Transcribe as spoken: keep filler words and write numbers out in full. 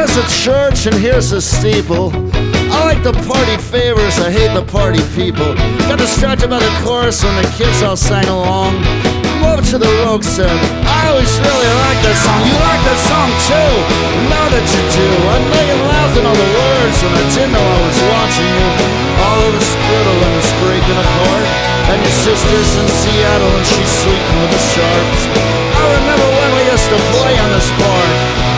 There's a church and here's a steeple. I like the party favors, I hate the party people. Got distracted by the chorus when the kids all sang along. Love to the Rogue said, I always really like that song. You like that song too? Now that you do. I know you're laughing on the words and I didn't know I was watching you. Oliver Scriddle and it's breaking apart. And your sister's in Seattle and she's sleeping with the sharks. I remember when we used to play on this bar.